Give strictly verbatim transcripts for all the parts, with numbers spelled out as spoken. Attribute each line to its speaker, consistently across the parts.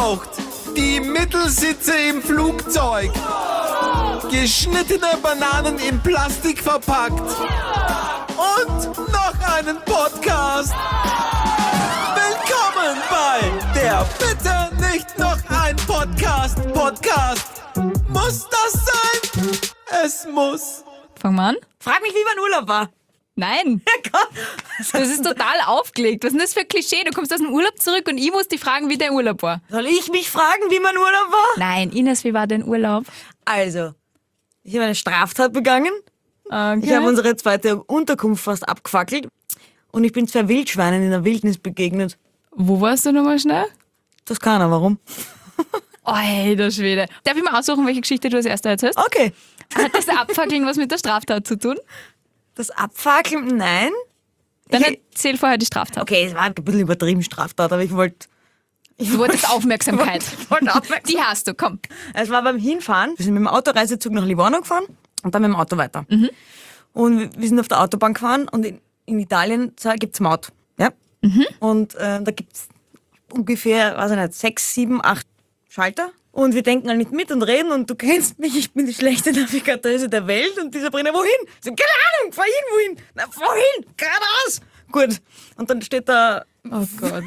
Speaker 1: geraucht. Die Mittelsitze im Flugzeug. Geschnittene Bananen in Plastik verpackt. Und noch einen Podcast. Willkommen bei der Bitte nicht noch ein Podcast. Podcast. Muss das sein? Es muss.
Speaker 2: Fang mal an.
Speaker 3: Frag mich, wie mein Urlaub war.
Speaker 2: Nein. Das ist total aufgelegt. Was ist denn das für ein Klischee? Du kommst aus dem Urlaub zurück und ich muss dich fragen, wie der Urlaub war.
Speaker 3: Soll ich mich fragen, wie mein Urlaub war?
Speaker 2: Nein, Ines, wie war dein Urlaub?
Speaker 3: Also, ich habe eine Straftat begangen.
Speaker 2: Okay.
Speaker 3: Ich habe unsere zweite Unterkunft fast abgefackelt. Und ich bin zwei Wildschweinen in der Wildnis begegnet.
Speaker 2: Wo warst du nochmal schnell?
Speaker 3: Toskana, warum?
Speaker 2: Oh, hey, der Schwede. Darf ich mal aussuchen, welche Geschichte du als erste erzählst?
Speaker 3: Okay.
Speaker 2: Hat das Abfackeln was mit der Straftat zu tun?
Speaker 3: Das Abfackeln, nein.
Speaker 2: Dann
Speaker 3: Ich-
Speaker 2: erzähl vorher die Straftat.
Speaker 3: Okay, es war ein bisschen übertrieben Straftat, aber ich wollte...
Speaker 2: Du wolltest Aufmerksamkeit.
Speaker 3: Ich wollte Aufmerksamkeit.
Speaker 2: Die hast du, komm.
Speaker 3: Es war beim Hinfahren. Wir sind mit dem Autoreisezug nach Livorno gefahren und dann mit dem Auto weiter.
Speaker 2: Mhm.
Speaker 3: Und wir- wir sind auf der Autobahn gefahren und in, in Italien gibt es Maut. Ja?
Speaker 2: Mhm.
Speaker 3: Und äh, da gibt es ungefähr, weiß ich nicht, sechs, sieben, acht Schalter. Und wir denken halt nicht mit und reden und du kennst mich, ich bin die schlechte Navigateuse der Welt und die Sabrina, wohin? Ich so, keine Ahnung, fahr hin, wohin? Na, wohin? Geradeaus. Gut. Und dann steht da,
Speaker 2: Oh Gott.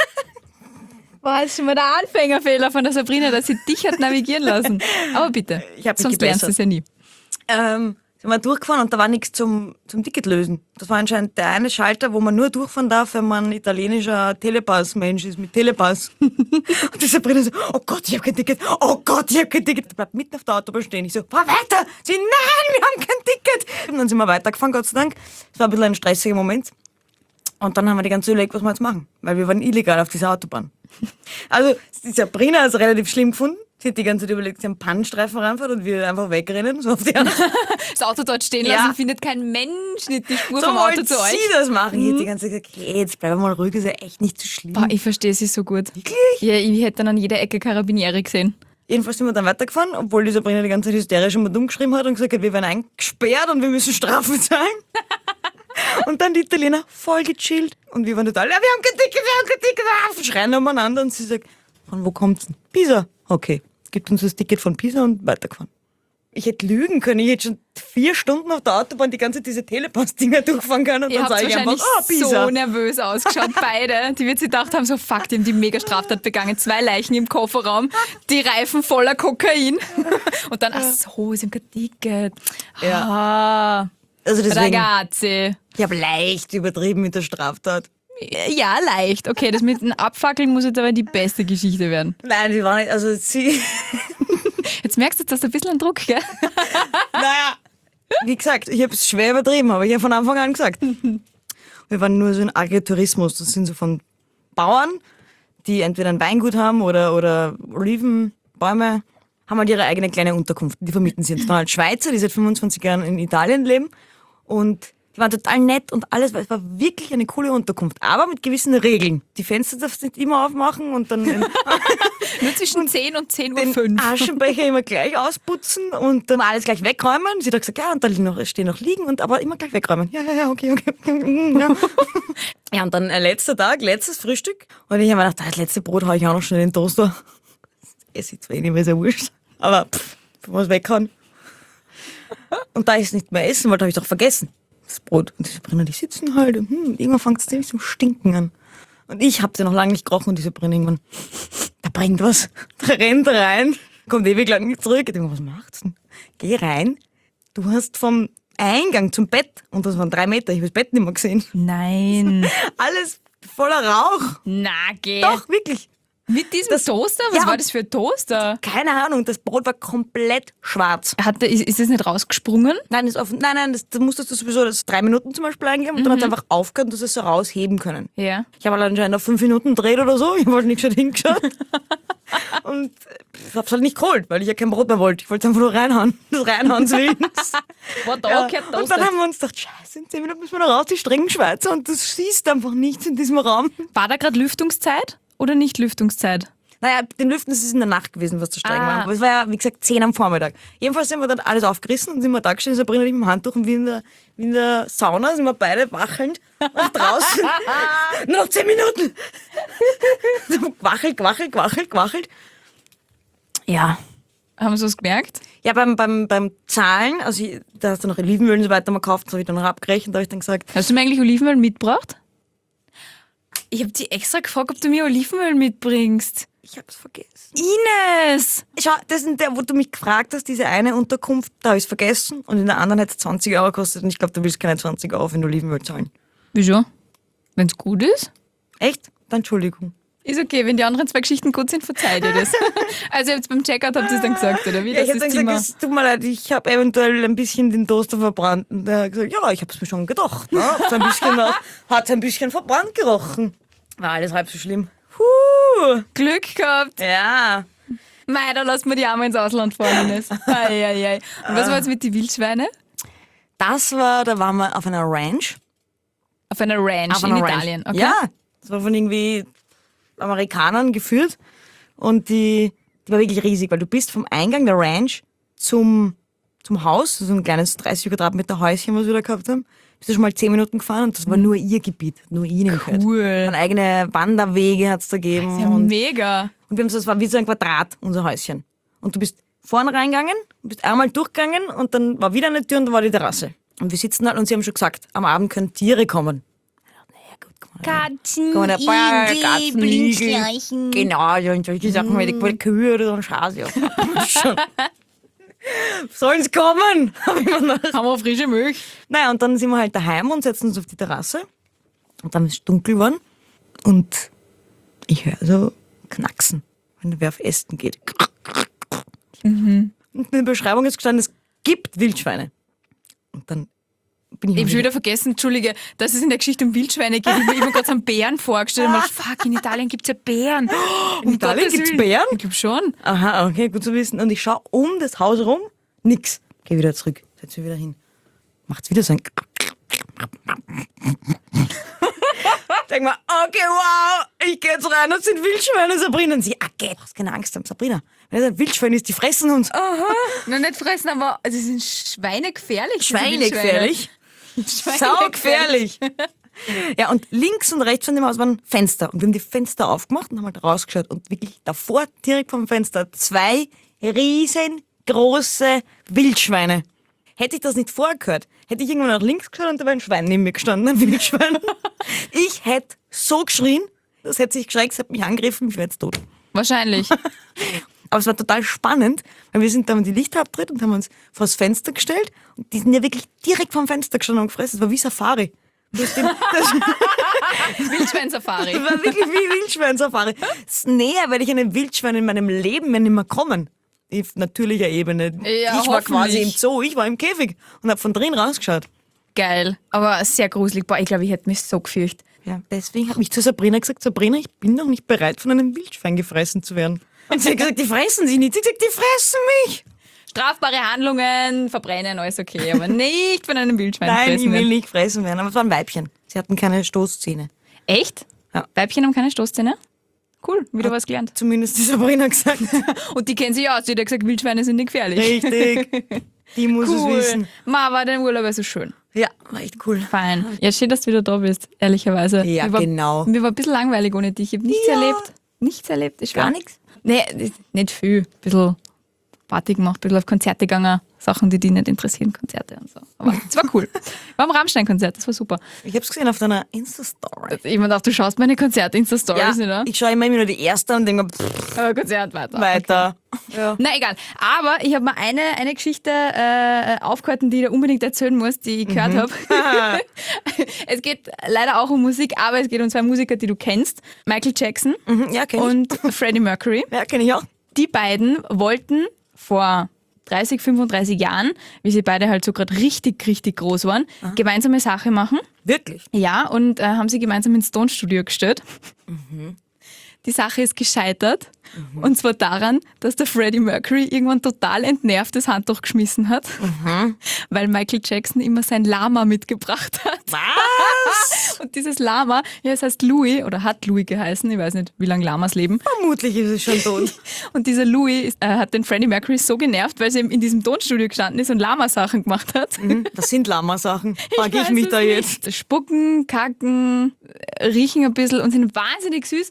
Speaker 2: War jetzt schon mal der Anfängerfehler von der Sabrina, dass sie dich hat navigieren lassen. Aber bitte,
Speaker 3: Ich hab mich
Speaker 2: sonst lernst du
Speaker 3: gebessert.
Speaker 2: es ja nie.
Speaker 3: ähm, sind wir durchgefahren und da war nichts zum, zum Ticket lösen. Das war anscheinend der eine Schalter, wo man nur durchfahren darf, wenn man italienischer Telepass-Mensch ist, mit Telepass. Und die Sabrina so, oh Gott, ich habe kein Ticket, oh Gott, ich habe kein Ticket. Die bleibt mitten auf der Autobahn stehen. Ich so, fahr weiter. Sie, nein, wir haben kein Ticket. Und dann sind wir weitergefahren, Gott sei Dank. Es war ein bisschen ein stressiger Moment. Und dann haben wir die ganze Zeit überlegt, was wir jetzt machen. Weil wir waren illegal auf dieser Autobahn. Also, die Sabrina hat es relativ schlimm gefunden. Sie hat die ganze Zeit überlegt, sie haben Pannenstreifen reinfährt und wir einfach wegrennen. So auf die Art.
Speaker 2: Das Auto dort stehen
Speaker 3: Ja.
Speaker 2: lassen, findet kein Mensch nicht die Spur
Speaker 3: So
Speaker 2: vom Auto
Speaker 3: wollte
Speaker 2: zu euch.
Speaker 3: sie das machen. Ich hätte die ganze Zeit gesagt, okay, jetzt bleib mal ruhig, ist ja echt nicht so schlimm.
Speaker 2: Boah, ich verstehe sie so gut.
Speaker 3: Wirklich?
Speaker 2: Ja, ich hätte dann an jeder Ecke Karabiniere gesehen.
Speaker 3: Jedenfalls sind wir dann weitergefahren, obwohl die Sabrina die ganze Zeit hysterisch immer dumm geschrieben hat und gesagt hat, wir werden eingesperrt und wir müssen Strafen zahlen. Und dann die Italiener voll gechillt. Und wir waren total, ja, wir haben kein Ticket, wir haben kein Ticket. Ah, schreien umeinander und sie sagt, von wo kommt's denn? Pisa. Okay, gibt uns das Ticket von Pisa und weitergefahren. Ich hätte lügen können, ich hätte schon vier Stunden auf der Autobahn die ganze diese Telepass-Dinger durchfahren können und
Speaker 2: Ihr
Speaker 3: dann
Speaker 2: habt
Speaker 3: sage ich
Speaker 2: wahrscheinlich
Speaker 3: einfach, oh, Pisa.
Speaker 2: so nervös ausgeschaut, beide. Die wird sich gedacht haben, so fuck, die haben die mega Straftat begangen. Zwei Leichen im Kofferraum, die Reifen voller Kokain. Und dann, ach so, sie haben kein Ticket. Ah,
Speaker 3: Also deswegen,
Speaker 2: ragazzi.
Speaker 3: ich habe leicht übertrieben mit der Straftat.
Speaker 2: Ja, leicht. Okay, das mit dem Abfackeln muss jetzt aber die beste Geschichte werden.
Speaker 3: Nein, die war nicht, also sie...
Speaker 2: Jetzt merkst du, dass du ein bisschen einen Druck, gell?
Speaker 3: Naja, wie gesagt, ich habe es schwer übertrieben, aber ich habe von Anfang an gesagt. Wir waren nur so in Agritourismus. Das sind so von Bauern, die entweder ein Weingut haben oder, oder Olivenbäume, haben halt ihre eigene kleine Unterkunft. Die vermieten sie. Das waren halt Schweizer, die seit fünfundzwanzig Jahren in Italien leben. Und die waren total nett und alles, weil es war wirklich eine coole Unterkunft. Aber mit gewissen Regeln. Die Fenster darfst du nicht immer aufmachen und dann den,
Speaker 2: Nur zwischen zehn und zehn Uhr
Speaker 3: den
Speaker 2: fünf.
Speaker 3: Aschenbecher immer gleich ausputzen und dann alles gleich wegräumen. Sie hat gesagt, ja, und da liegen noch, stehen noch liegen, und aber immer gleich wegräumen. Ja, ja, ja, okay, okay. Ja, ja und dann äh, letzter Tag, letztes Frühstück. Und ich habe mir gedacht, das letzte Brot haue ich auch noch schnell in den Toaster. Es ist zwar eh nicht mehr so wurscht, aber pff, was weghauen. Und da ich es nicht mehr essen wollte, habe ich doch vergessen. Das Brot. Und die Sabrina, die sitzen halt. Und, hm, irgendwann fängt es ziemlich zum Stinken an. Und ich habe sie noch lange nicht gerochen und die Sabrina irgendwann, da bringt was. Da rennt rein, kommt ewig lang nicht zurück. Ich denke, was macht's denn? Geh rein. Du hast vom Eingang zum Bett, und das waren drei Meter, ich habe das Bett nicht mehr gesehen.
Speaker 2: Nein.
Speaker 3: Alles voller Rauch.
Speaker 2: Na, geh.
Speaker 3: Doch, wirklich.
Speaker 2: Mit diesem Toaster? Was
Speaker 3: ja.
Speaker 2: war das für ein Toaster?
Speaker 3: Keine Ahnung, das Brot war komplett schwarz.
Speaker 2: Hat der, ist, ist das nicht rausgesprungen?
Speaker 3: Nein, das offen, nein, nein, das, das musstest du sowieso das drei Minuten zum Beispiel eingeben und dann hat es einfach aufgehört, dass es so rausheben können.
Speaker 2: Ja.
Speaker 3: Ich habe anscheinend auf fünf Minuten gedreht oder so, ich wollte nicht schon hingeschaut. Und ich hab's halt nicht geholt, weil ich ja kein Brot mehr wollte. Ich wollte einfach nur reinhauen, das Reinhauen willens.
Speaker 2: War da
Speaker 3: Ja.
Speaker 2: gehört
Speaker 3: Und dann
Speaker 2: toastet.
Speaker 3: haben wir uns gedacht, scheiße, in zehn Minuten müssen wir noch raus, die strengen Schweizer, und du siehst einfach nichts in diesem Raum.
Speaker 2: War da gerade Lüftungszeit oder nicht Lüftungszeit?
Speaker 3: Naja, den Lüften, das ist in der Nacht gewesen, was zu streng
Speaker 2: Ah.
Speaker 3: war. Aber es war ja, wie gesagt, zehn am Vormittag. Jedenfalls sind wir dann alles aufgerissen und sind wir da gestanden, Sabrina und ich mit dem Handtuch, und wie in der, wie in der Sauna sind wir beide wachelnd nach draußen. Nur noch zehn Minuten. gewachelt, gewachelt, gewachelt, gewachelt. Ja.
Speaker 2: Haben sie was gemerkt?
Speaker 3: Ja, beim, beim, beim Zahlen, also ich, da hast du noch Olivenöl und so weiter mal gekauft, das habe ich dann noch abgerechnet, da habe ich dann gesagt,
Speaker 2: Hast du mir eigentlich Olivenöl mitgebracht? Ich habe dich extra gefragt, ob du mir Olivenöl mitbringst.
Speaker 3: ich habe es vergessen.
Speaker 2: Ines!
Speaker 3: Schau, das ist der, wo du mich gefragt hast, diese eine Unterkunft, da habe ich es vergessen und in der anderen hätte es zwanzig Euro gekostet und ich glaube, du willst keine zwanzig Euro für ein Olivenöl zahlen.
Speaker 2: Wieso? Wenn's gut ist?
Speaker 3: Echt? Dann Entschuldigung.
Speaker 2: Ist okay, wenn die anderen zwei Geschichten gut sind, verzeiht ihr das. Also jetzt beim Checkout habt ihr es dann gesagt, oder wie?
Speaker 3: Ja, ich
Speaker 2: Das
Speaker 3: habe dann
Speaker 2: ist
Speaker 3: gesagt,
Speaker 2: Zimmer.
Speaker 3: es tut mir leid, ich habe eventuell ein bisschen den Toaster verbrannt. Und er hat gesagt, ja, ich habe es mir schon gedacht. Ne? Hat's ein bisschen nach, hat's ein bisschen verbrannt gerochen. War alles halb so schlimm. Huh.
Speaker 2: Glück gehabt.
Speaker 3: Ja.
Speaker 2: Mei, da lassen wir die Arme ins Ausland fahren, Ines. Ei, ei, ei. Und was war jetzt mit den Wildschweine?
Speaker 3: Das war, da waren wir auf einer Ranch.
Speaker 2: Auf einer Ranch
Speaker 3: Auf
Speaker 2: in
Speaker 3: einer
Speaker 2: Italien.
Speaker 3: Ranch.
Speaker 2: Okay.
Speaker 3: Ja, das war von irgendwie Amerikanern geführt. Und die, die war wirklich riesig, weil du bist vom Eingang der Ranch zum, zum Haus, so ein kleines dreißig Quadratmeter Häuschen, was wir da gehabt haben, bist du schon mal zehn Minuten gefahren und das war nur ihr Gebiet, nur ihnen gehört.
Speaker 2: Cool.
Speaker 3: Und eigene Wanderwege hat's da gegeben.
Speaker 2: Das ist ja
Speaker 3: und,
Speaker 2: mega.
Speaker 3: und wir haben so, es war wie so ein Quadrat, unser Häuschen. Und du bist vorne reingegangen, bist einmal durchgegangen und dann war wieder eine Tür und da war die Terrasse. Und wir sitzen halt und sie haben schon gesagt, am Abend können Tiere kommen. Naja, gut, kann man
Speaker 4: Katzen,
Speaker 3: Kann man ein paar
Speaker 4: Igel,
Speaker 3: Katzen, Igel.
Speaker 4: Blindschleichen.
Speaker 3: Genau, ja, und solche Sachen, weil die Kühe oder so ein Schas, ja. Schon. Sollen's kommen? Hab ich mir gedacht.
Speaker 2: Haben wir frische Milch?
Speaker 3: Naja, und dann sind wir halt daheim und setzen uns auf die Terrasse. Und dann ist es dunkel geworden. Und ich höre so Knacksen, wenn wer auf Ästen geht.
Speaker 2: Mhm.
Speaker 3: Und in der Beschreibung ist gestanden, es gibt Wildschweine. Und dann bin ich
Speaker 2: Ich habe schon
Speaker 3: wieder
Speaker 2: wieder vergessen, Entschuldige, dass es in der Geschichte um Wildschweine geht. Ich habe mir gerade so einen Bären vorgestellt und mir gedacht, fuck, in Italien gibt es ja Bären.
Speaker 3: In Italien
Speaker 2: Gottes
Speaker 3: gibt's
Speaker 2: Willen.
Speaker 3: Bären?
Speaker 2: Ich glaube schon.
Speaker 3: Aha, okay, gut zu wissen. Und ich schaue um das Haus rum, nix. Geh wieder zurück, setz mich wieder hin. Macht's wieder so ein... Denk mal, okay, wow, ich geh jetzt rein, das sind Wildschweine, Sabrina. Und sie, ah, geh, du hast keine Angst haben, Sabrina. Wenn das ein Wildschwein ist, die fressen uns.
Speaker 2: Aha. Noch nicht fressen, aber sie sind schweinegefährlich. diese
Speaker 3: Schweinegefährlich.
Speaker 2: Wildschweine.
Speaker 3: Saugefährlich. Ja, und links und rechts von dem Haus waren Fenster. Und wir haben die Fenster aufgemacht und haben halt rausgeschaut. Und wirklich davor, direkt vom Fenster, zwei riesengroße Wildschweine. Hätte ich das nicht vorher gehört, hätte ich irgendwann nach links geschaut und da wäre ein Schwein neben mir gestanden, ein Wildschwein. Ich hätte so geschrien, das hätte sich geschreckt, es hätte mich angegriffen, ich wäre jetzt tot.
Speaker 2: Wahrscheinlich.
Speaker 3: Aber es war total spannend, weil wir sind da haben die Lichter abgedreht und haben uns vor das Fenster gestellt und die sind ja wirklich direkt vom Fenster gestanden und gefressen. Es war wie Safari. Das, das, das
Speaker 2: Wildschwein-Safari.
Speaker 3: war wirklich wie Wildschwein-Safari. Es ist näher, weil ich einen Wildschwein in meinem Leben mehr nicht mehr kommen. Auf natürlicher Ebene.
Speaker 2: Ja,
Speaker 3: ich war quasi im
Speaker 2: hoffentlich.
Speaker 3: Zoo, ich war im Käfig und habe von drin rausgeschaut.
Speaker 2: Geil, aber sehr gruselig. Boah, ich glaube, ich hätte mich so gefürchtet.
Speaker 3: Ja, deswegen habe ich zu Sabrina gesagt, Sabrina, ich bin noch nicht bereit, von einem Wildschwein gefressen zu werden. Und sie hat gesagt, die fressen sie nicht. Sie hat gesagt, die fressen mich.
Speaker 2: Strafbare Handlungen, verbrennen, alles okay, aber nicht von einem Wildschwein
Speaker 3: Nein,
Speaker 2: fressen
Speaker 3: ich will
Speaker 2: werden.
Speaker 3: nicht gefressen werden. Aber es waren Weibchen. Sie hatten keine Stoßzähne.
Speaker 2: Echt?
Speaker 3: Ja.
Speaker 2: Weibchen haben keine Stoßzähne? Cool, wieder was gelernt.
Speaker 3: Zumindest die Sabrina gesagt.
Speaker 2: Und die kennen sich aus, die hat gesagt, Wildschweine sind nicht gefährlich.
Speaker 3: Richtig. Die muss
Speaker 2: Cool.
Speaker 3: es wissen.
Speaker 2: Ma, war dein Urlaub also schön.
Speaker 3: Ja, war echt cool.
Speaker 2: Fein. Ja, schön, dass du wieder da bist, ehrlicherweise.
Speaker 3: Ja,
Speaker 2: mir war,
Speaker 3: genau.
Speaker 2: Mir war ein bisschen langweilig ohne dich. Ich habe nichts
Speaker 3: Ja.
Speaker 2: erlebt. Nichts erlebt. Ich
Speaker 3: Gar
Speaker 2: war-
Speaker 3: nichts?
Speaker 2: Nee, nicht viel. Ein bisschen Party gemacht, ein bisschen auf Konzerte gegangen. Sachen, die dich nicht interessieren, Konzerte und so. Aber es war cool. War am Rammstein-Konzert, das war super.
Speaker 3: Ich hab's gesehen auf deiner Insta-Story.
Speaker 2: Ich mir gedacht, du schaust meine Konzert-Insta-Stories,
Speaker 3: Ja,
Speaker 2: oder?
Speaker 3: ich schaue immer nur die erste und denke mir, pff,
Speaker 2: Aber Konzert weiter.
Speaker 3: weiter. Ja.
Speaker 2: Na egal. Aber ich habe mir eine, eine Geschichte äh, aufgehalten, die ich dir unbedingt erzählen muss, die ich gehört habe. Es geht leider auch um Musik, aber es geht um zwei Musiker, die du kennst. Michael Jackson
Speaker 3: Mhm, ja, kenn ich.
Speaker 2: und Freddie Mercury.
Speaker 3: Ja, kenne ich auch.
Speaker 2: Die beiden wollten vor dreißig, fünfunddreißig Jahren, wie sie beide halt so gerade richtig, richtig groß waren, gemeinsame Sache machen.
Speaker 3: Wirklich?
Speaker 2: Ja, und äh, haben sie gemeinsam ins Stone-Studio gestellt.
Speaker 3: Mhm.
Speaker 2: Die Sache ist gescheitert. Und zwar daran, dass der Freddie Mercury irgendwann total entnervt das Handtuch geschmissen hat,
Speaker 3: Mhm.
Speaker 2: weil Michael Jackson immer sein Lama mitgebracht hat.
Speaker 3: Was?
Speaker 2: Und dieses Lama, ja, es heißt Louis oder hat Louis geheißen, ich weiß nicht, wie lange Lamas leben.
Speaker 3: Vermutlich ist es schon tot.
Speaker 2: Und dieser Louis ist, äh, hat den Freddie Mercury so genervt, weil sie eben in diesem Tonstudio gestanden ist und Lama-Sachen gemacht hat.
Speaker 3: Mhm, das sind Lama-Sachen. Frag ich,
Speaker 2: weiß
Speaker 3: mich
Speaker 2: es
Speaker 3: da
Speaker 2: nicht.
Speaker 3: jetzt.
Speaker 2: Spucken, kacken, äh, riechen ein bisschen und sind wahnsinnig süß.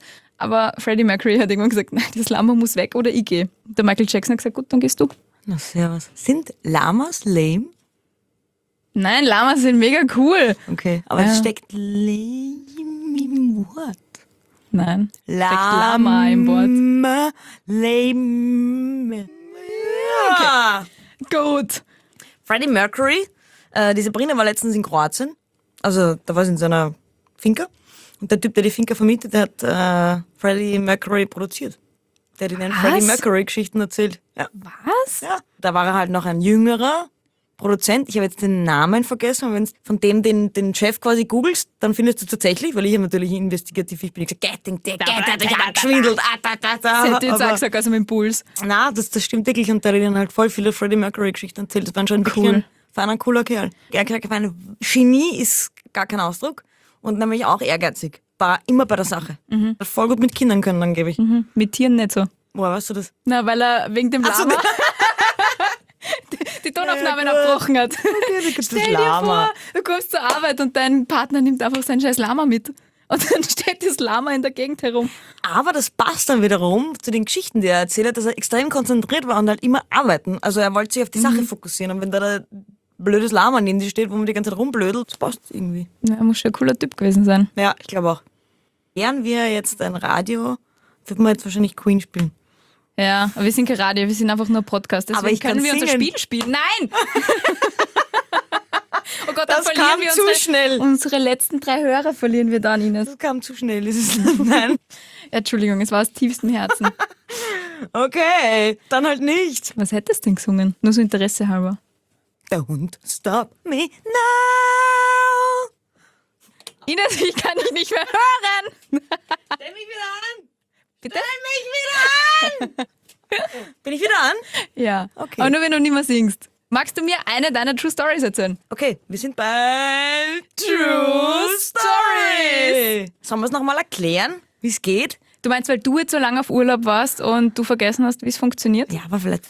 Speaker 2: Aber Freddie Mercury hat irgendwann gesagt, nein, das Lama muss weg oder ich gehe. Der Michael Jackson hat gesagt, gut, dann gehst du.
Speaker 3: Na, servus. Sind Lamas lame?
Speaker 2: Nein, Lamas sind mega cool.
Speaker 3: Okay, aber
Speaker 2: Ja.
Speaker 3: es steckt lame im Wort.
Speaker 2: Nein, steckt Lama im Wort.
Speaker 3: Lama, lame. Ja.
Speaker 2: Gut.
Speaker 3: Freddie Mercury, äh, die Sabrina war letztens in Kroatien. Also da war sie in so einer Finca. Und der Typ, der die Finca vermietet, der hat äh, Freddie Mercury produziert. Der hat ihnen
Speaker 2: Was?
Speaker 3: Freddie Mercury-Geschichten erzählt. Ja.
Speaker 2: Was?
Speaker 3: Ja. Da war er halt noch ein jüngerer Produzent. Ich habe jetzt den Namen vergessen. Und wenn du von dem den, den Chef quasi googelst, dann findest du tatsächlich, weil ich habe natürlich investigativ, ich bin gesagt, get, get, get, get, get, geschwindelt. Ah, da, da, da.
Speaker 2: Das hätte ich jetzt auch
Speaker 3: Aber-
Speaker 2: gesagt, also mit dem Puls.
Speaker 3: Na, das, das stimmt wirklich. Und der hat ihnen halt voll viele Freddie Mercury-Geschichten erzählt. Das war schon wirklich
Speaker 2: Cool.
Speaker 3: ein feiner, cooler Kerl. Ja, ein Genie ist gar kein Ausdruck. Und nämlich auch ehrgeizig. War immer bei der Sache. Hat voll gut mit Kindern können, angeblich.
Speaker 2: Mhm. Mit Tieren nicht so.
Speaker 3: Woher weißt du das?
Speaker 2: Na, weil er wegen dem
Speaker 3: Ach so,
Speaker 2: Lama die, die Tonaufnahmen
Speaker 3: Ja, gut.
Speaker 2: abgebrochen hat.
Speaker 3: das
Speaker 2: Stell dir vor, du kommst zur Arbeit und dein Partner nimmt einfach sein scheiß Lama mit. Und dann steht das Lama in der Gegend herum.
Speaker 3: Aber das passt dann wiederum zu den Geschichten, die er erzählt hat, dass er extrem konzentriert war und halt immer arbeiten. Also er wollte sich auf die Sache fokussieren. Und wenn da ein blödes Lama neben dir steht, wo man die ganze Zeit rumblödelt, das passt irgendwie.
Speaker 2: Ja, er muss schon ein cooler Typ gewesen sein.
Speaker 3: Ja, ich glaube auch. Wären wir jetzt ein Radio, würden wir jetzt wahrscheinlich Queen spielen.
Speaker 2: Ja, aber wir sind kein Radio, wir sind einfach nur ein Podcast. Deswegen
Speaker 3: Aber ich
Speaker 2: können
Speaker 3: kann
Speaker 2: wir unser
Speaker 3: singen.
Speaker 2: Spiel spielen. Nein! Oh Gott, dann
Speaker 3: Das
Speaker 2: verlieren
Speaker 3: kam
Speaker 2: wir
Speaker 3: zu
Speaker 2: unsere,
Speaker 3: schnell.
Speaker 2: unsere letzten drei Hörer verlieren wir dann, Ines.
Speaker 3: Das kam zu schnell, ist es Nein.
Speaker 2: Ja, Entschuldigung, es war aus tiefstem Herzen.
Speaker 3: Okay, dann halt nicht.
Speaker 2: Was hättest du denn gesungen? Nur so Interesse halber.
Speaker 3: Don't stop me now.
Speaker 2: Ines, ich kann dich nicht mehr hören.
Speaker 3: Stell mich wieder an.
Speaker 2: Bitte?
Speaker 3: Stell mich wieder an. Bin ich wieder an?
Speaker 2: Ja.
Speaker 3: Okay.
Speaker 2: Aber nur wenn du nicht mehr singst. Magst du mir eine deiner True Stories erzählen?
Speaker 3: Okay, wir sind bei True Story. Sollen wir es nochmal erklären, wie es geht?
Speaker 2: Du meinst, weil du jetzt so lange auf Urlaub warst und du vergessen hast, wie es funktioniert?
Speaker 3: Ja, aber vielleicht,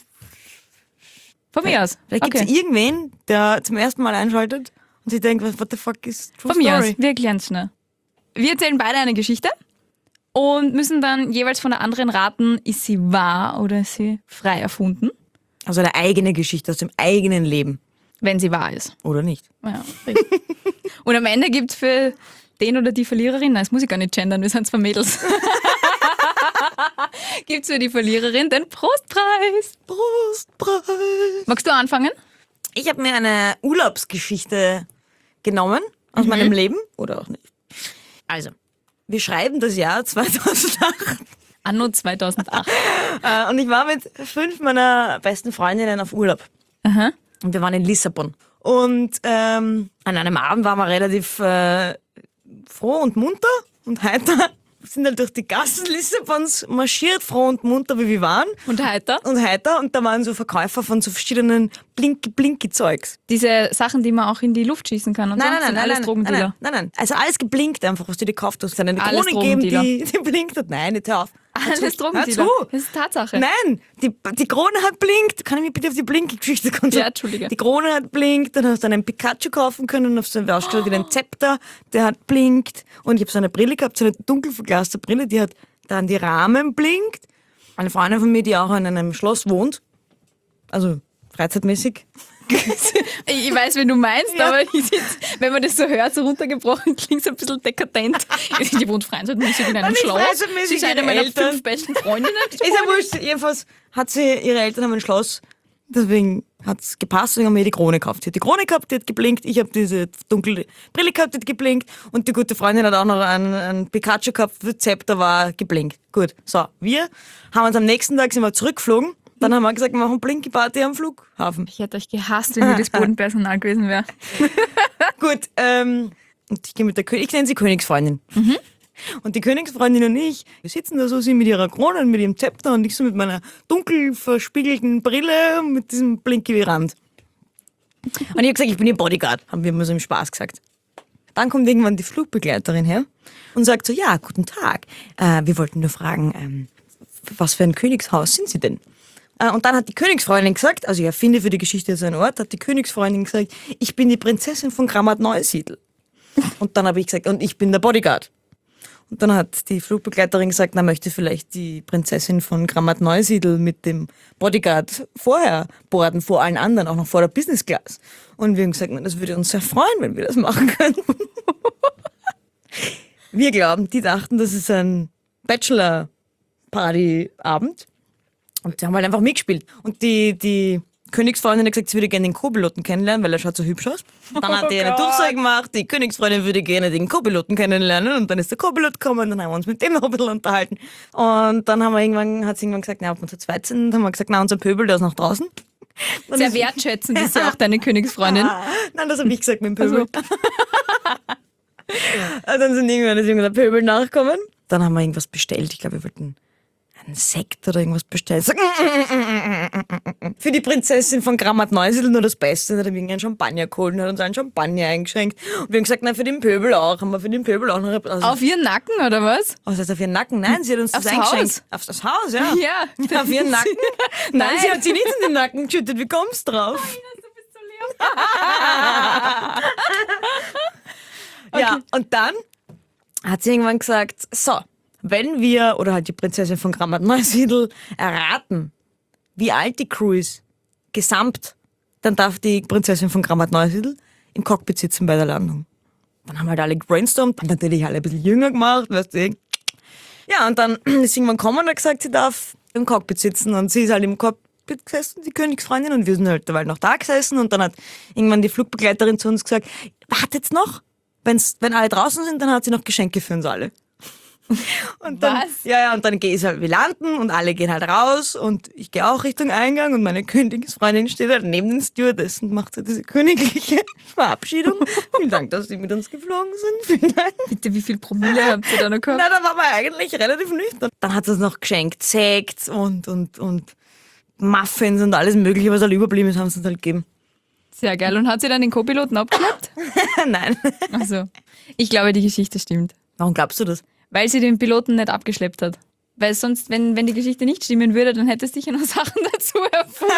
Speaker 2: Von mir aus.
Speaker 3: vielleicht gibt es
Speaker 2: okay.
Speaker 3: irgendwen, der zum ersten Mal einschaltet und sich denkt, what the fuck ist True
Speaker 2: Von mir
Speaker 3: Story?
Speaker 2: aus. Wir erklären es schnell. Wir erzählen beide eine Geschichte und müssen dann jeweils von der anderen raten, ist sie wahr oder ist sie frei erfunden,
Speaker 3: Also eine eigene Geschichte aus dem eigenen Leben.
Speaker 2: wenn sie wahr ist.
Speaker 3: Oder nicht?
Speaker 2: Ja, richtig. Und am Ende gibt es für den oder die Verliererin, nein, das muss ich gar nicht gendern, wir sind zwei Mädels, gibt es für die Verliererin den Prostpreis.
Speaker 3: Prostpreis.
Speaker 2: Magst du anfangen?
Speaker 3: Ich habe mir eine Urlaubsgeschichte genommen aus meinem Leben. Oder auch nicht. Also, wir schreiben das Jahr zweitausendacht.
Speaker 2: Anno zweitausendacht.
Speaker 3: Äh, und ich war mit fünf meiner besten Freundinnen auf Urlaub.
Speaker 2: Aha.
Speaker 3: Und wir waren in Lissabon. Und ähm, an einem Abend waren wir relativ äh, froh und munter und heiter. Wir sind halt durch die Gassen Lissabons marschiert, froh und munter, wie wir waren.
Speaker 2: Und heiter?
Speaker 3: Und heiter. Und da waren so Verkäufer von so verschiedenen Blinky-Blinky-Zeugs.
Speaker 2: Diese Sachen, die man auch in die Luft schießen kann und
Speaker 3: Nein,
Speaker 2: so,
Speaker 3: nein, nein,
Speaker 2: sind
Speaker 3: nein,
Speaker 2: alles
Speaker 3: nein,
Speaker 2: Drogendealer.
Speaker 3: nein, nein, nein. Also alles geblinkt einfach, was du dir gekauft hast. Es hat eine
Speaker 2: Alles
Speaker 3: Krone gegeben,
Speaker 2: Drogendealer.
Speaker 3: die, die blinkt hat. Nein, nicht hör auf.
Speaker 2: Alles
Speaker 3: Hör
Speaker 2: Drogendealer.
Speaker 3: zu.
Speaker 2: Das ist Tatsache.
Speaker 3: Nein, die, die Krone hat blinkt. Kann ich mich bitte auf die Blinky-Geschichte konzentrieren?
Speaker 2: Ja, Entschuldige.
Speaker 3: Die Krone hat blinkt, dann hast du einen Pikachu kaufen können, auf so einen Aussteller, den Zepter, der hat blinkt. Und ich habe so eine Brille gehabt, so eine dunkel verglaste Brille, die hat dann die Rahmen blinkt. Eine Freundin von mir, die auch in einem Schloss wohnt, also freizeitmäßig.
Speaker 2: Ich weiß, wen du meinst,
Speaker 3: Ja.
Speaker 2: aber ich jetzt, wenn man das so hört, so runtergebrochen, klingt es ein bisschen dekadent. Die wohnt freizeitmäßig in einem
Speaker 3: nicht
Speaker 2: Schloss.
Speaker 3: freizeitmäßig,
Speaker 2: Sie ist eine
Speaker 3: ihre
Speaker 2: meiner
Speaker 3: Eltern.
Speaker 2: fünf besten Freundinnen.
Speaker 3: Ist ja wurscht. Jedenfalls hat sie, ihre Eltern haben ein Schloss, deswegen hat es gepasst, deswegen haben wir die Krone gekauft. Sie hat die Krone gehabt, die hat geblinkt, ich habe diese dunkle Brille gehabt, die hat geblinkt und die gute Freundin hat auch noch einen, einen Pikachu gehabt, das Zepter war geblinkt. Gut, so, wir haben uns am nächsten Tag sind wir zurückgeflogen, dann haben wir gesagt, wir machen Blinky-Party am Flughafen.
Speaker 2: Ich hätte euch gehasst, wenn ihr das Bodenpersonal gewesen wäre.
Speaker 3: Gut, ähm, und ich gehe mit der Kö- ich nenne sie Königsfreundin. Und die Königsfreundin und ich, wir sitzen da so, sie mit ihrer Krone und mit ihrem Zepter und ich so mit meiner dunkel verspiegelten Brille mit diesem Blinky-Rand. Und ich habe gesagt, ich bin ihr Bodyguard, haben wir immer so im Spaß gesagt. Dann kommt irgendwann die Flugbegleiterin her und sagt so, ja, guten Tag, äh, wir wollten nur fragen, ähm, was für ein Königshaus sind Sie denn? Äh, und dann hat die Königsfreundin gesagt, also ich erfinde für die Geschichte so einen Ort, hat die Königsfreundin gesagt, ich bin die Prinzessin von Grammat Neusiedl. Und dann habe ich gesagt, und ich bin der Bodyguard. Und dann hat die Flugbegleiterin gesagt, na, möchte vielleicht die Prinzessin von Grammat Neusiedl mit dem Bodyguard vorher boarden, vor allen anderen, auch noch vor der Business Class. Und wir haben gesagt, na, das würde uns sehr freuen, wenn wir das machen könnten. Wir glauben, die dachten, das ist ein Bachelor-Party-Abend. Und die haben halt einfach mitgespielt. Und die, die Königsfreundin hat gesagt, sie würde gerne den Co-Piloten kennenlernen, weil er schaut so hübsch aus. Dann hat die eine Durchsage gemacht, die Königsfreundin würde gerne den Co-Piloten kennenlernen. Und dann ist der Co-Pilot gekommen, dann haben wir uns mit dem noch ein bisschen unterhalten. Und dann haben wir irgendwann, hat sie irgendwann gesagt, na, ob wir zu zweit sind. Dann haben wir gesagt, na, unser Pöbel, der ist noch draußen. Und
Speaker 2: Sehr wertschätzend ist ja auch deine Königsfreundin.
Speaker 3: Nein, das habe ich gesagt mit dem Pöbel. Also. Und dann sind irgendwann ist irgendwann der Pöbel nachgekommen. Dann haben wir irgendwas bestellt. Ich glaube, wir wollten einen Sekt oder irgendwas bestellt. So, für die Prinzessin von Grammat Neusiedl nur das Beste. Dann haben wir irgendeinen Champagner geholt und hat uns einen Champagner eingeschenkt. Und wir haben gesagt, nein, für den Pöbel auch. Haben wir für den Pöbel auch noch... Also,
Speaker 2: Auf ihren Nacken, oder was?
Speaker 3: was heißt auf ihren Nacken? Nein, sie hat uns das
Speaker 2: Aufs
Speaker 3: eingeschenkt.
Speaker 2: Haus?
Speaker 3: Auf das Haus, ja.
Speaker 2: Ja.
Speaker 3: Auf ihren Nacken? Nein,
Speaker 2: Nein.
Speaker 3: sie hat sie nicht in den Nacken geschüttet. Wie kommst du drauf? Ja, und dann hat sie irgendwann gesagt, so, wenn wir, oder halt die Prinzessin von Grammat Neusiedl, erraten, wie alt die Crew ist, gesamt, dann darf die Prinzessin von Grammat Neusiedl im Cockpit sitzen bei der Landung. Dann haben halt alle gebrainstormt, und natürlich alle ein bisschen jünger gemacht, weißt du. Ja, und dann ist irgendwann gekommen und hat gesagt, sie darf im Cockpit sitzen, und sie ist halt im Cockpit gesessen, die Königsfreundin, und wir sind halt derweil noch da gesessen, und dann hat irgendwann die Flugbegleiterin zu uns gesagt, wartet's noch, wenn's, wenn alle draußen sind, dann hat sie noch Geschenke für uns alle. Und dann,
Speaker 2: Was?
Speaker 3: Ja, ja, und dann geht's halt, wir landen und alle gehen halt raus und ich gehe auch Richtung Eingang und meine Königsfreundin steht halt neben den Stewardessen und macht so diese königliche Verabschiedung. Vielen Dank, dass Sie mit uns geflogen sind. Vielen Dank.
Speaker 2: Bitte, wie viel Promille habt ihr da noch gehabt?
Speaker 3: Na, da war man eigentlich relativ nüchtern. Dann hat sie uns noch geschenkt, Sekt und, und, und Muffins und alles mögliche, was halt überblieben ist, haben sie uns halt gegeben.
Speaker 2: Sehr geil. Und hat sie dann den Co-Piloten abgeschleppt?
Speaker 3: Nein.
Speaker 2: Also, ich glaube, die Geschichte stimmt.
Speaker 3: Warum glaubst du das?
Speaker 2: Weil sie den Piloten nicht abgeschleppt hat. Weil sonst, wenn, wenn die Geschichte nicht stimmen würde, dann hätte es sicher noch Sachen dazu erfunden.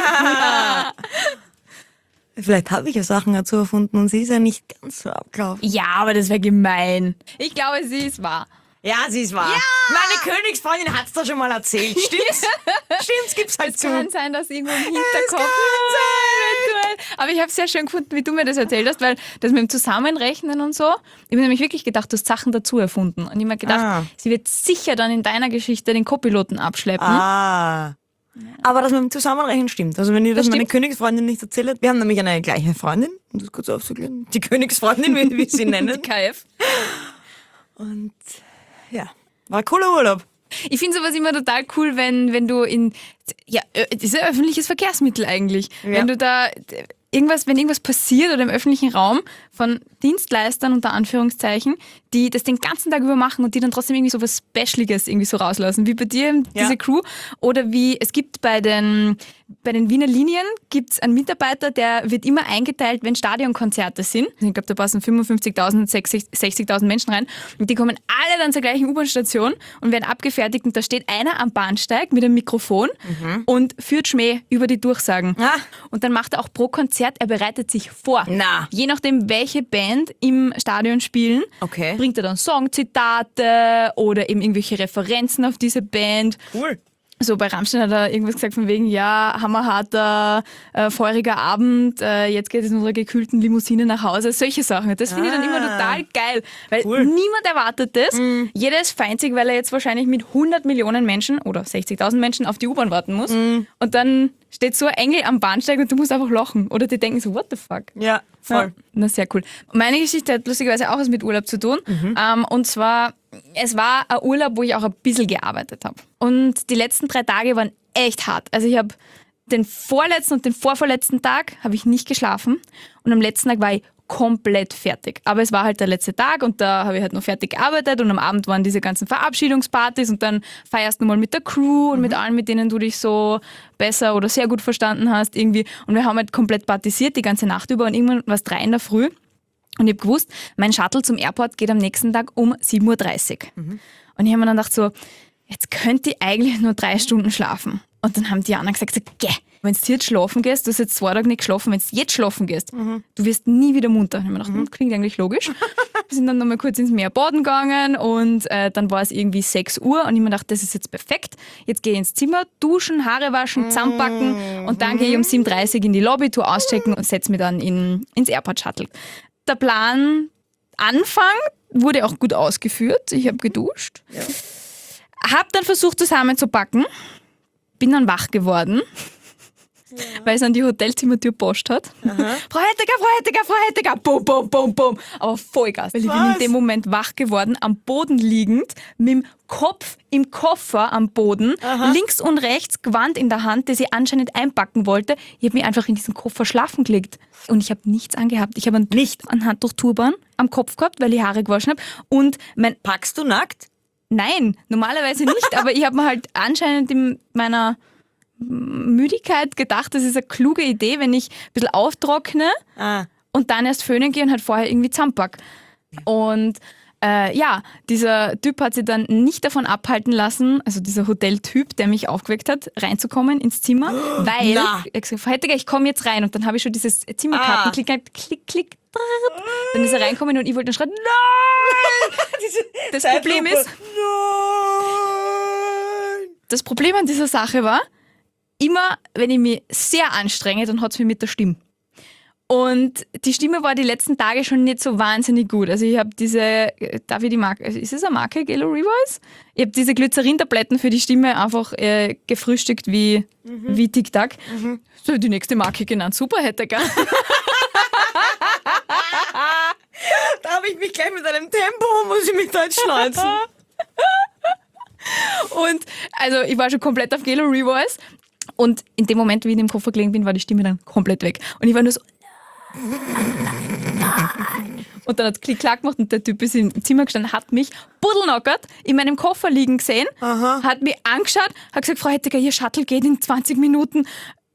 Speaker 3: Vielleicht habe ich ja Sachen dazu erfunden und sie ist ja nicht ganz so abgelaufen.
Speaker 2: Ja, aber das wäre gemein. Ich glaube, sie ist wahr.
Speaker 3: Ja, sie ist wahr. Ja! Meine Königsfreundin hat es doch schon mal erzählt. Stimmt's? Stimmt's, gibt's halt
Speaker 2: Es
Speaker 3: zu.
Speaker 2: kann sein, dass irgendwo im
Speaker 3: Es
Speaker 2: Hinterkopf...
Speaker 3: kann sein.
Speaker 2: Aber ich habe es sehr schön gefunden, wie du mir das erzählt hast, weil das mit dem Zusammenrechnen und so, ich habe nämlich wirklich gedacht, du hast Sachen dazu erfunden. Und ich habe mir gedacht,
Speaker 3: Ah.
Speaker 2: sie wird sicher dann in deiner Geschichte den Co-Piloten abschleppen.
Speaker 3: Ah. Aber das mit dem Zusammenrechnen stimmt. Also wenn ihr das,
Speaker 2: Das
Speaker 3: meine
Speaker 2: stimmt.
Speaker 3: Königsfreundin nicht erzählt hat, wir haben nämlich eine gleiche Freundin, um das kurz aufzuklären, die Königsfreundin, wie wir sie nennen.
Speaker 2: Die K F.
Speaker 3: Und ja, war ein cooler Urlaub.
Speaker 2: Ich finde sowas immer total cool, wenn, wenn du in, ja, ö- das ist ein öffentliches Verkehrsmittel eigentlich.
Speaker 3: Ja.
Speaker 2: Wenn du da d- irgendwas, wenn irgendwas passiert oder im öffentlichen Raum von Dienstleistern unter Anführungszeichen, die das den ganzen Tag über machen und die dann trotzdem irgendwie so was Specialiges irgendwie so rauslassen, wie bei dir eben
Speaker 3: Ja.
Speaker 2: diese Crew. Oder wie, es gibt bei den, bei den Wiener Linien gibt's einen Mitarbeiter, der wird immer eingeteilt, wenn Stadionkonzerte sind. Ich glaube, da passen fünfundfünfzigtausend, sechzigtausend Menschen rein. Und die kommen alle dann zur gleichen U-Bahn-Station und werden abgefertigt. Und da steht einer am Bahnsteig mit einem Mikrofon und führt Schmäh über die Durchsagen.
Speaker 3: Ah.
Speaker 2: Und dann macht er auch pro Konzert, er bereitet sich vor.
Speaker 3: Na.
Speaker 2: Je nachdem, welche Band im Stadion spielen,
Speaker 3: Okay.
Speaker 2: bringt er dann Songzitate oder eben irgendwelche Referenzen auf diese Band.
Speaker 3: Cool.
Speaker 2: So bei Rammstein hat er irgendwas gesagt von wegen, ja, hammerharter, äh, feuriger Abend, äh, jetzt geht es in unserer gekühlten Limousine nach Hause. Solche Sachen. Das finde ich dann immer
Speaker 3: Ah.
Speaker 2: total geil, weil
Speaker 3: Cool.
Speaker 2: niemand erwartet das. Jeder ist feindsig, weil er jetzt wahrscheinlich mit hundert Millionen Menschen oder sechzigtausend Menschen auf die U-Bahn warten muss. Und dann steht so ein Engel am Bahnsteig und du musst einfach lachen. Oder die denken so, what the fuck?
Speaker 3: Ja, voll.
Speaker 2: Ja, na, sehr cool. Meine Geschichte hat lustigerweise auch was mit Urlaub zu tun. Ähm, und zwar, es war ein Urlaub, wo ich auch ein bisschen gearbeitet habe. Und die letzten drei Tage waren echt hart. Also ich habe den vorletzten und den vorvorletzten Tag habe ich nicht geschlafen. Und am letzten Tag war ich komplett fertig. Aber es war halt der letzte Tag und da habe ich halt noch fertig gearbeitet und am Abend waren diese ganzen Verabschiedungspartys und dann feierst du mal mit der Crew und mit allen, mit denen du dich so besser oder sehr gut verstanden hast irgendwie. Und wir haben halt komplett partisiert die ganze Nacht über und irgendwann war es drei in der Früh und ich habe gewusst, mein Shuttle zum Airport geht am nächsten Tag um sieben Uhr dreißig. Und ich habe mir dann gedacht so, jetzt könnte ich eigentlich nur drei Stunden schlafen. Und dann haben die anderen gesagt, so, geh, Wenn du jetzt schlafen gehst, du hast jetzt zwei Tage nicht geschlafen, wenn du jetzt schlafen gehst, mhm. du wirst nie wieder munter. Und ich habe mir gedacht, mhm. klingt eigentlich logisch. Wir sind dann nochmal kurz ins Meer baden gegangen und äh, dann war es irgendwie sechs Uhr und ich habe mir gedacht, das ist jetzt perfekt. Jetzt gehe ich ins Zimmer, duschen, Haare waschen, zusammenpacken mhm. und dann gehe ich um sieben Uhr dreißig in die Lobby, tue auschecken und setze mich dann in, ins Airport Shuttle. Der Plan Anfang wurde auch gut ausgeführt. Ich habe geduscht. Ja. Hab dann versucht zusammenzupacken. Bin dann wach geworden. Ja. Weil es an die Hotelzimmertür geposcht hat. Aha. Frau Hettiger, Frau Hettiger, Frau Hettiger, bum, bum, bum, bum. Aber Vollgas. Weil ich bin in dem Moment wach geworden, am Boden liegend, mit dem Kopf im Koffer am Boden, Aha. links und rechts Gewand in der Hand, das ich anscheinend einpacken wollte. Ich habe mich einfach in diesen Koffer schlafen gelegt. Und ich habe nichts angehabt. Ich habe ein,
Speaker 3: Nicht.
Speaker 2: ein Handtuch-Turban am Kopf gehabt, weil ich Haare gewaschen habe. Und mein
Speaker 3: Packst du nackt?
Speaker 2: Nein, normalerweise nicht. Aber ich habe mir halt anscheinend in meiner Müdigkeit gedacht, das ist eine kluge Idee, wenn ich ein bisschen auftrockne ah. und dann erst föhnen gehe und halt vorher irgendwie zusammenpack. Und äh, ja, dieser Typ hat sich dann nicht davon abhalten lassen, also dieser Hoteltyp, der mich aufgeweckt hat, reinzukommen ins Zimmer, oh, weil na. er gesagt hat, ich komme jetzt rein und dann habe ich schon dieses Zimmerkarten, ah. klick, klick, klick, dann ist er reinkommen und ich wollte dann schreien, nein! Das Problem ist, nein! Das Problem an dieser Sache war, immer, wenn ich mich sehr anstrenge, dann hat es mich mit der Stimme. Und die Stimme war die letzten Tage schon nicht so wahnsinnig gut. Also ich habe diese, darf ich die Marke, ist es eine Marke, Gelo Revoice? Ich habe diese Glycerin-Tabletten für die Stimme einfach äh, gefrühstückt wie, mhm. wie Tic Tac. Mhm. So die nächste Marke genannt. Super hätte gell?
Speaker 3: Da habe ich mich gleich mit einem Tempo, muss ich mich da jetzt schnalzen.
Speaker 2: Und also ich war schon komplett auf Gelo Revoice. Und in dem Moment, wie ich in dem Koffer gelegen bin, war die Stimme dann komplett weg. Und ich war nur so... Und dann hat es Klick-Klack gemacht und der Typ ist im Zimmer gestanden, hat mich buddelnockert in meinem Koffer liegen gesehen, Aha. hat mich angeschaut, hat gesagt, Frau Hettiger, Ihr Shuttle geht in zwanzig Minuten.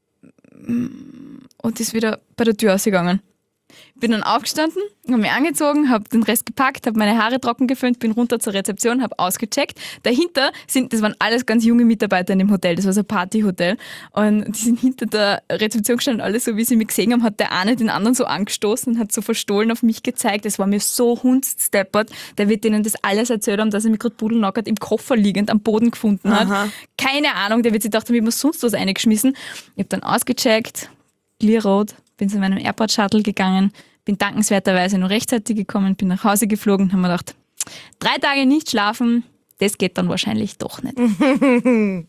Speaker 2: Und ist wieder bei der Tür ausgegangen. Bin dann aufgestanden, habe mich angezogen, habe den Rest gepackt, habe meine Haare trocken geföhnt, bin runter zur Rezeption, habe ausgecheckt. Dahinter sind, das waren alles ganz junge Mitarbeiter in dem Hotel, das war so ein Partyhotel. Und die sind hinter der Rezeption gestanden, alles so wie sie mich gesehen haben, hat der eine den anderen so angestoßen und hat so verstohlen auf mich gezeigt. Das war mir so hundsteppert. Der wird denen das alles erzählt haben, dass er mich gerade pudelnockert im Koffer liegend am Boden gefunden hat. Aha. Keine Ahnung, der wird sich gedacht haben, ich habe mir sonst was eingeschmissen. Ich habe dann ausgecheckt, Clear-Rot, bin zu meinem Airport-Shuttle gegangen, bin dankenswerterweise noch rechtzeitig gekommen, bin nach Hause geflogen und habe mir gedacht, drei Tage nicht schlafen, das geht dann wahrscheinlich doch nicht.
Speaker 3: An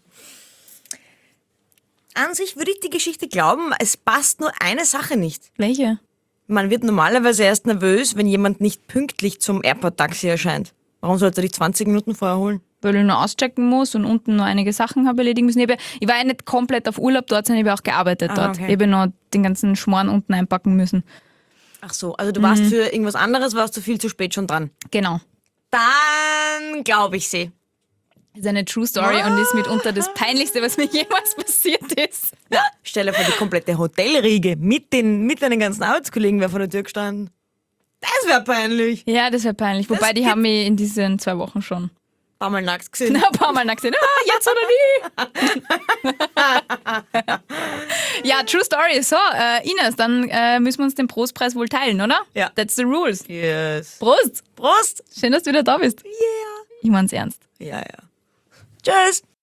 Speaker 3: sich würde ich die Geschichte glauben, es passt nur eine Sache nicht.
Speaker 2: Welche?
Speaker 3: Man wird normalerweise erst nervös, wenn jemand nicht pünktlich zum Airport-Taxi erscheint. Warum sollte er dich zwanzig Minuten vorher holen?
Speaker 2: Weil ich noch auschecken muss und unten noch einige Sachen habe erledigen müssen. Ich, habe, ich war ja nicht komplett auf Urlaub dort, sondern ich habe auch gearbeitet ah, dort. Okay. Ich habe noch den ganzen Schmarrn unten einpacken müssen.
Speaker 3: Ach so, also du warst mhm. für irgendwas anderes, warst du viel zu spät schon dran.
Speaker 2: Genau.
Speaker 3: Dann glaube ich sie.
Speaker 2: Das ist eine True Story ah. und ist mitunter das Peinlichste, was mir jemals passiert ist.
Speaker 3: Ja, stell dir vor, die komplette Hotelriege mit, den, mit deinen ganzen Arbeitskollegen wäre vor der Tür gestanden. Das wäre peinlich.
Speaker 2: Ja, das wäre peinlich. Wobei, das die haben mich in diesen zwei Wochen schon
Speaker 3: ein paar Mal nackt gesehen.
Speaker 2: Ein paar Mal nackt gesehen. Ah, jetzt oder nie? Ja, True Story. So, äh, Ines, dann äh, müssen wir uns den Prostpreis wohl teilen, oder?
Speaker 3: Ja.
Speaker 2: That's the rules.
Speaker 3: Yes.
Speaker 2: Prost.
Speaker 3: Prost.
Speaker 2: Schön, dass du wieder da bist.
Speaker 3: Yeah.
Speaker 2: Ich mein's ernst.
Speaker 3: Ja, ja. Tschüss.